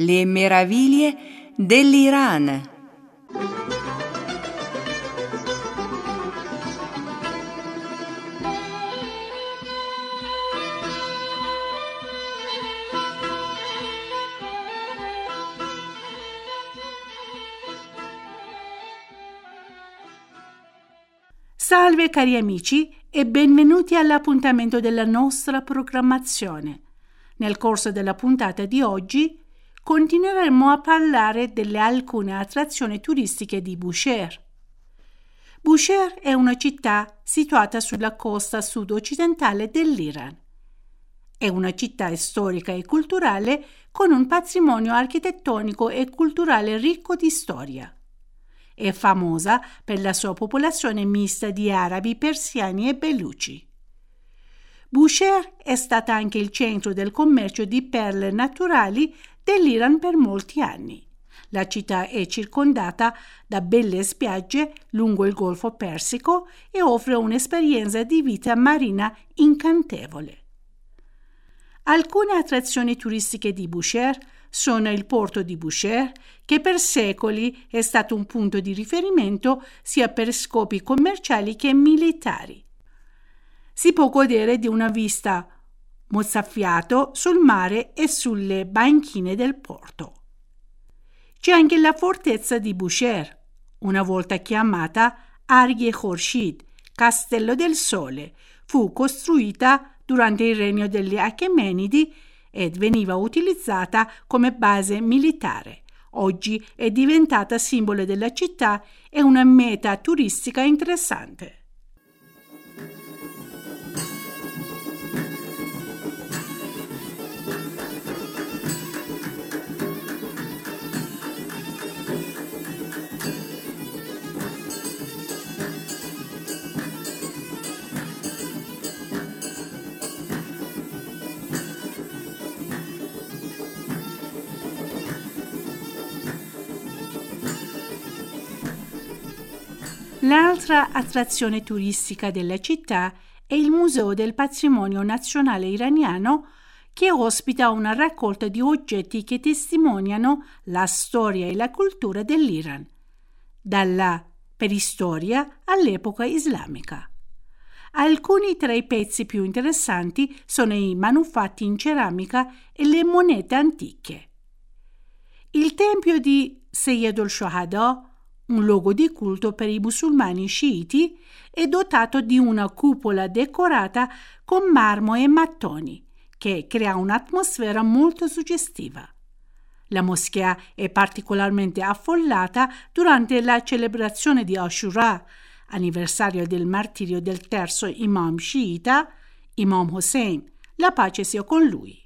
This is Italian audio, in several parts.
Le meraviglie dell'Iran. Salve cari amici e benvenuti all'appuntamento della nostra programmazione. Nel corso della puntata di oggi continueremo a parlare delle alcune attrazioni turistiche di Bushehr. Bushehr è una città situata sulla costa sud-occidentale dell'Iran. È una città storica e culturale con un patrimonio architettonico e culturale ricco di storia. È famosa per la sua popolazione mista di arabi, persiani e belluci. Bushehr è stata anche il centro del commercio di perle naturali dell'Iran per molti anni. La città è circondata da belle spiagge lungo il Golfo Persico e offre un'esperienza di vita marina incantevole. Alcune attrazioni turistiche di Bushehr sono il porto di Bushehr, che per secoli è stato un punto di riferimento sia per scopi commerciali che militari. Si può godere di una vista mozzafiato sul mare e sulle banchine del porto. C'è anche la fortezza di Bushehr, una volta chiamata Arghe Khorshid, Castello del Sole. Fu costruita durante il regno degli Achemenidi ed veniva utilizzata come base militare. Oggi è diventata simbolo della città e una meta turistica interessante. L'altra attrazione turistica della città è il Museo del Patrimonio Nazionale Iraniano, che ospita una raccolta di oggetti che testimoniano la storia e la cultura dell'Iran, dalla preistoria all'epoca islamica. Alcuni tra i pezzi più interessanti sono i manufatti in ceramica e le monete antiche. Il tempio di Seyyed al-Shuhada, un luogo di culto per i musulmani sciiti, è dotato di una cupola decorata con marmo e mattoni, che crea un'atmosfera molto suggestiva. La moschea è particolarmente affollata durante la celebrazione di Ashura, anniversario del martirio del terzo imam sciita, Imam Hossein, la pace sia con lui.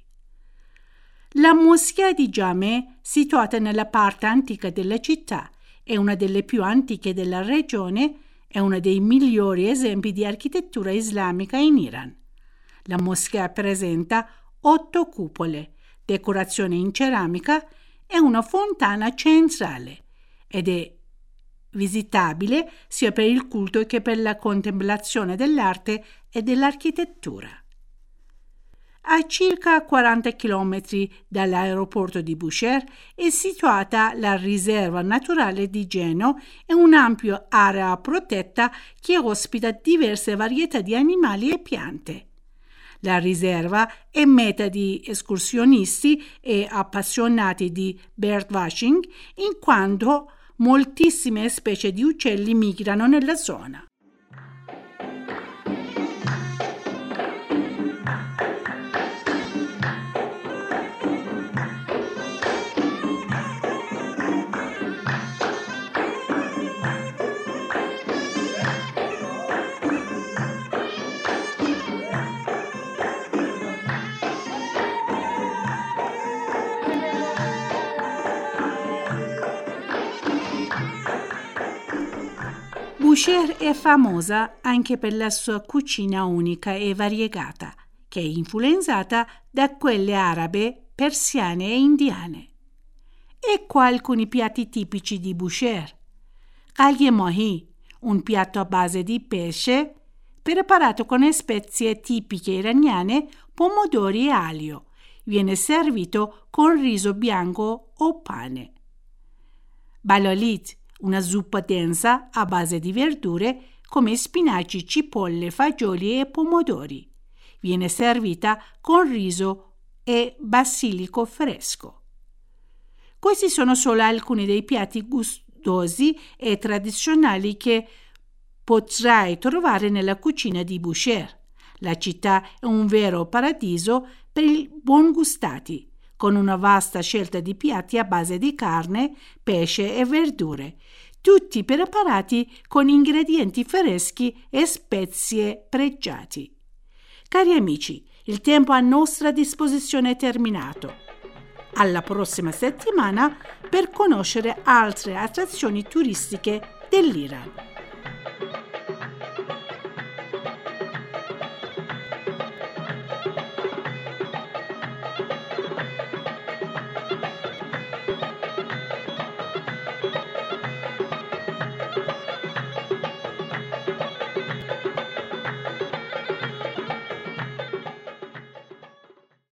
La moschea di Jame, situata nella parte antica della città, è una delle più antiche della regione e uno dei migliori esempi di architettura islamica in Iran. La moschea presenta 8 cupole, decorazione in ceramica e una fontana centrale ed è visitabile sia per il culto che per la contemplazione dell'arte e dell'architettura. A circa 40 km dall'aeroporto di Bushehr è situata la riserva naturale di Geno e un'ampia area protetta che ospita diverse varietà di animali e piante. La riserva è meta di escursionisti e appassionati di birdwatching, in quanto moltissime specie di uccelli migrano nella zona. Bushehr è famosa anche per la sua cucina unica e variegata, che è influenzata da quelle arabe, persiane e indiane. Ecco alcuni piatti tipici di Bushehr. Qalye mahi, un piatto a base di pesce, preparato con spezie tipiche iraniane, pomodori e aglio. viene servito con riso bianco o pane. Balalit, una zuppa densa a base di verdure come spinaci, cipolle, fagioli e pomodori. Viene servita con riso e basilico fresco. Questi sono solo alcuni dei piatti gustosi e tradizionali che potrai trovare nella cucina di Bushehr. La città è un vero paradiso per i buongustati, con una vasta scelta di piatti a base di carne, pesce e verdure, tutti preparati con ingredienti freschi e spezie pregiati. Cari amici, il tempo a nostra disposizione è terminato. Alla prossima settimana per conoscere altre attrazioni turistiche dell'Iran.